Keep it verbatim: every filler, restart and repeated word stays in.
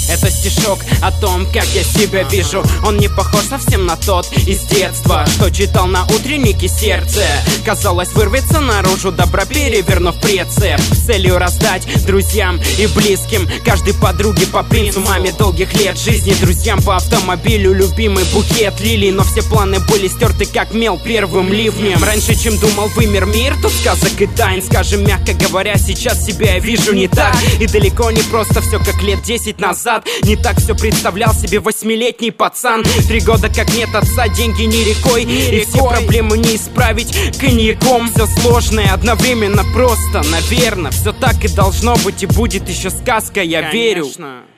Это стишок о том, как я себя вижу. Он не похож совсем на тот из детства, что читал на утреннике сердце. Казалось, вырвется наружу, добро перевернув прицеп, с целью раздать друзьям и близким, каждой подруге по принцу, маме долгих лет жизни, друзьям по автомобилю, любимый букет лилий. Но все планы были стерты как мел первым ливнем. Раньше, чем думал, вымер мир, тут сказок и тайн. Скажем, мягко говоря, сейчас себя я вижу не так. И далеко не просто все как лет десять назад. Не так все представлял себе восьмилетний пацан. Три года как нет отца, деньги не рекой, и все проблемы не исправить коньяком. Все сложное одновременно просто, наверное, все так и должно быть, и будет еще сказка, я верю.